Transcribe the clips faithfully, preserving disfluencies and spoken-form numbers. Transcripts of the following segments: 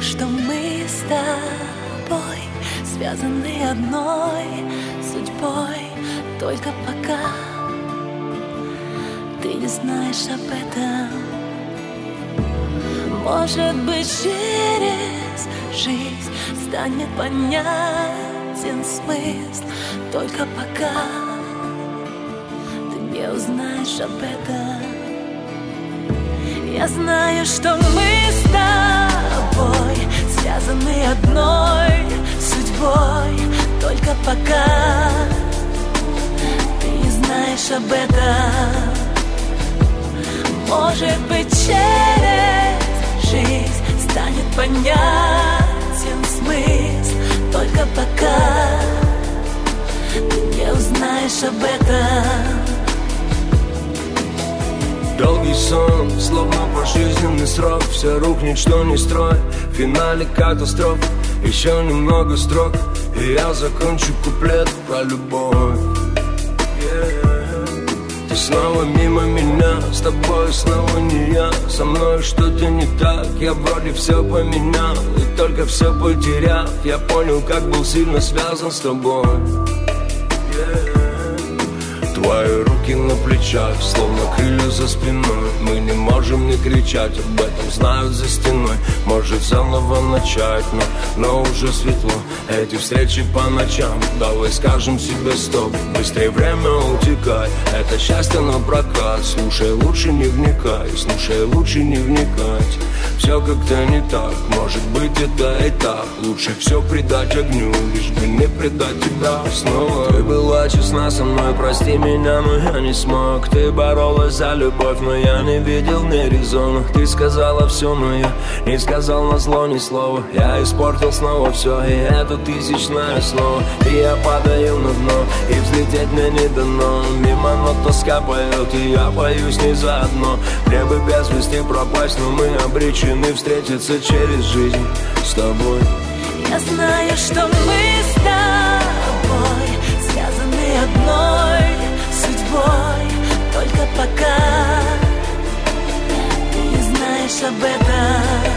что мы с тобой связаны одной судьбой. Только пока ты не знаешь об этом. Может быть, через жизнь станет понятен смысл. Только пока ты не узнаешь об этом. Я знаю, что мы с тобой связаны одной судьбой. Только пока ты не знаешь об этом. Может быть, через жизнь станет понятен смысл. Только пока ты не узнаешь об этом. Долгий сон, словно пожизненный срок. Все рухнет, что не строй. В финале катастрофа, еще немного строк, и я закончу куплет про любовь. Yeah. Ты снова мимо меня, с тобой снова не я. Со мной что-то не так, я вроде все поменял. И только все потеряв, я понял, как был сильно связан с тобой. Yeah. Твои руки на плечах, словно крылья за спиной. Мы не можем не кричать, об этом знают за стеной. Может заново начать, но, но уже светло. Эти встречи по ночам, давай скажем себе стоп. Быстрее время утекай, это счастье на прокат. Слушай, лучше не вникай, слушай, лучше не вникать. Все как-то не так, может быть это этап. Лучше все предать огню, лишь бы не предать тебя снова. Ты была честна со мной, прости меня, но я не смог. Ты боролась за любовь, но я не видел в ней резона. Ты сказала все, но я не сказал назло ни слова. Я испортил снова все, и это тысячное снова. И я падаю на дно, и взлететь мне не дано. Мимо, но тоска поет, и я боюсь не заодно. Мне бы без вести пропасть, но мы обречены встретиться через жизнь с тобой. Я знаю, что мы с тобой связаны одной судьбой. Только пока ты не знаешь об этом.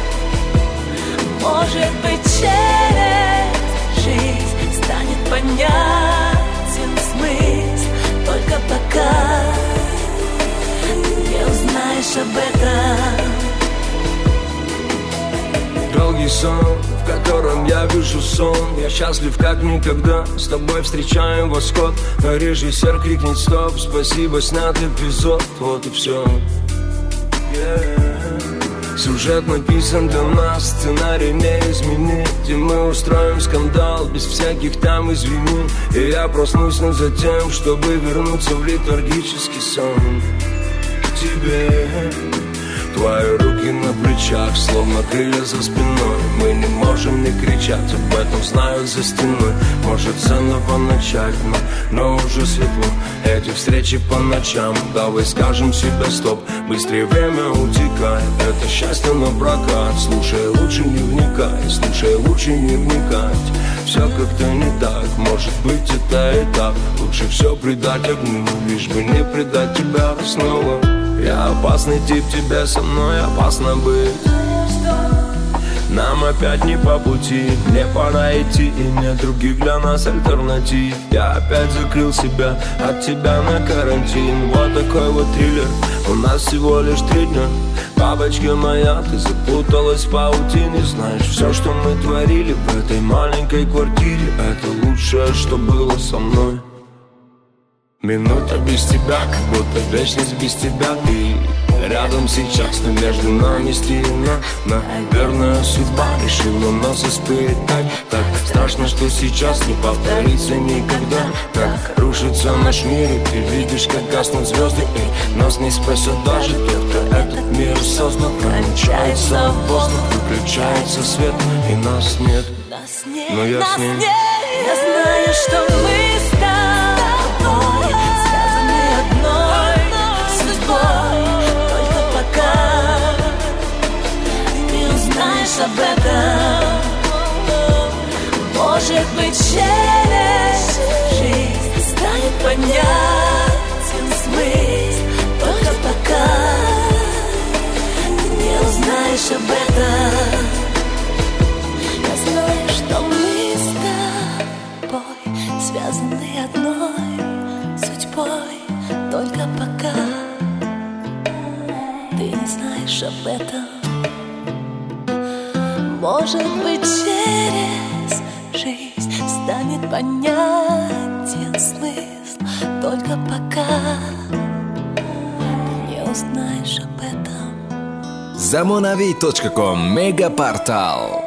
Может быть, через жизнь станет понятен смысл. Только пока ты не узнаешь об этом. Долгий сон, в котором я вижу сон. Я счастлив как никогда, с тобой встречаем восход. Но режиссер крикнет стоп, спасибо, снят эпизод. Вот и все. Yeah. Сюжет написан для нас, сценарий не изменить. И мы устроим скандал без всяких там извини. И я проснусь но за тем, чтобы вернуться в летаргический сон к тебе. Твои руки на плечах, словно крылья за спиной. Мы не можем не кричать, об этом знают за стеной. Может заново начать, но, но уже светло. Эти встречи по ночам, давай скажем себе стоп. Быстрее время утекает, это счастье на прокат. Слушай, лучше не вникай, слушай, лучше не вникать. Все как-то не так, может быть это этап. Лучше все предать огню, лишь бы не предать тебя снова. Я опасный тип, тебе со мной опасно быть. Нам опять не по пути, мне пора идти, и нет других для нас альтернатив. Я опять закрыл себя от тебя на карантин. Вот такой вот триллер, у нас всего лишь три дня. Бабочка моя, ты запуталась в паутине. Знаешь, все, что мы творили в этой маленькой квартире, это лучшее, что было со мной. Минута без тебя, как будто вечность без тебя. Ты рядом сейчас, но между нами стена. Наверное, судьба решила нас испытать. Так страшно, что сейчас не повторится никогда. Как рушится наш мир, и ты видишь, как гаснут звезды. И нас не спасет даже тот, кто этот мир создал. Кончается воздух, выключается свет, и нас нет. Но я с ним. Я знаю, что мы с тобой связаны одной судьбой. Только пока ты не узнаешь об этом. Может быть, через жизнь станет понятен смысл. Только пока ты не узнаешь об этом. не знаешь об этом. Может быть, через жизнь станет понятен смысл, только пока не узнаешь об этом. Zamonavi точка ком Мегапортал.